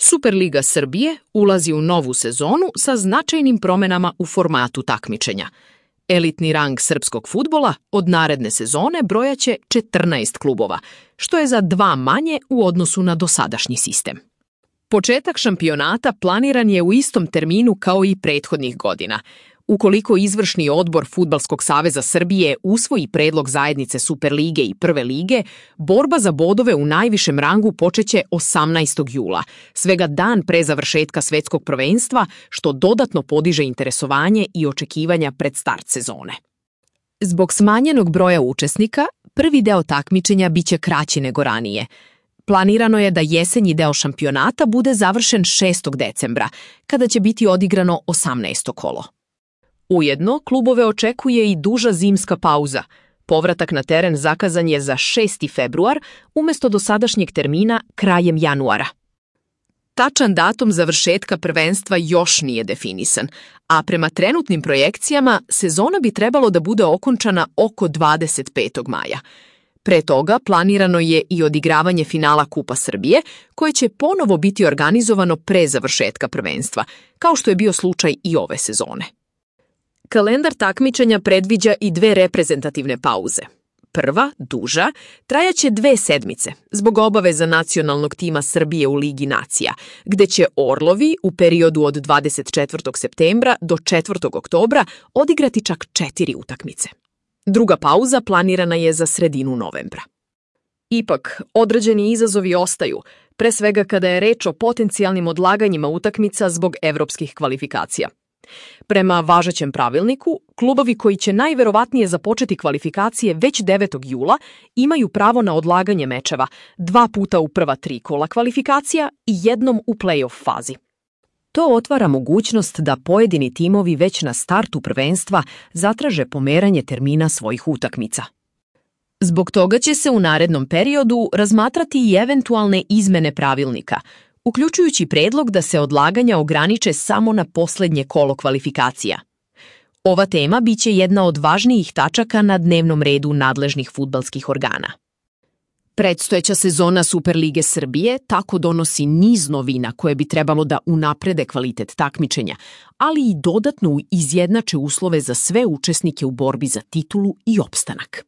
Superliga Srbije ulazi u novu sezonu sa značajnim promenama u formatu takmičenja. Elitni rang srpskog fudbala od naredne sezone brojaće 14 klubova, što je za 2 manje u odnosu na dosadašnji sistem. Početak šampionata planiran je u istom terminu kao i prethodnih godina. Ukoliko izvršni odbor Fudbalskog saveza Srbije usvoji predlog zajednice Superlige i Prve lige, borba za bodove u najvišem rangu počeće 18. jula, svega dan pre završetka svetskog prvenstva, što dodatno podiže interesovanje i očekivanja pred start sezone. Zbog smanjenog broja učesnika, prvi deo takmičenja biće kraći nego ranije. Planirano je da jesenji deo šampionata bude završen 6. decembra, kada će biti odigrano 18. kolo. Ujedno, klubove očekuje i duža zimska pauza. Povratak na teren zakazan je za 6. februar umjesto dosadašnjeg termina krajem januara. Tačan datum završetka prvenstva još nije definisan, a prema trenutnim projekcijama sezona bi trebalo da bude okončana oko 25. maja. Pre toga planirano je i odigravanje finala Kupa Srbije, koje će ponovo biti organizovano pre završetka prvenstva, kao što je bio slučaj i ove sezone. Kalendar takmičenja predviđa i 2 reprezentativne pauze. Prva, duža, trajaće 2 sedmice zbog obaveza nacionalnog tima Srbije u Ligi nacija, gde će Orlovi u periodu od 24. septembra do 4. oktobra odigrati čak 4 utakmice. Druga pauza planirana je za sredinu novembra. Ipak, određeni izazovi ostaju, pre svega kada je reč o potencijalnim odlaganjima utakmica zbog evropskih kvalifikacija. Prema važećem pravilniku, klubovi koji će najverovatnije započeti kvalifikacije već 9. jula imaju pravo na odlaganje mečeva 2 puta u prva 3 kola kvalifikacija i jednom u play-off fazi. To otvara mogućnost da pojedini timovi već na startu prvenstva zatraže pomeranje termina svojih utakmica. Zbog toga će se u narednom periodu razmatrati i eventualne izmene pravilnika, uključujući predlog da se odlaganja ograniče samo na poslednje kolo kvalifikacija. Ova tema biće jedna od važnijih tačaka na dnevnom redu nadležnih fudbalskih organa. Predstojeća sezona Superlige Srbije tako donosi niz novina koje bi trebalo da unaprede kvalitet takmičenja, ali i dodatno izjednače uslove za sve učesnike u borbi za titulu i opstanak.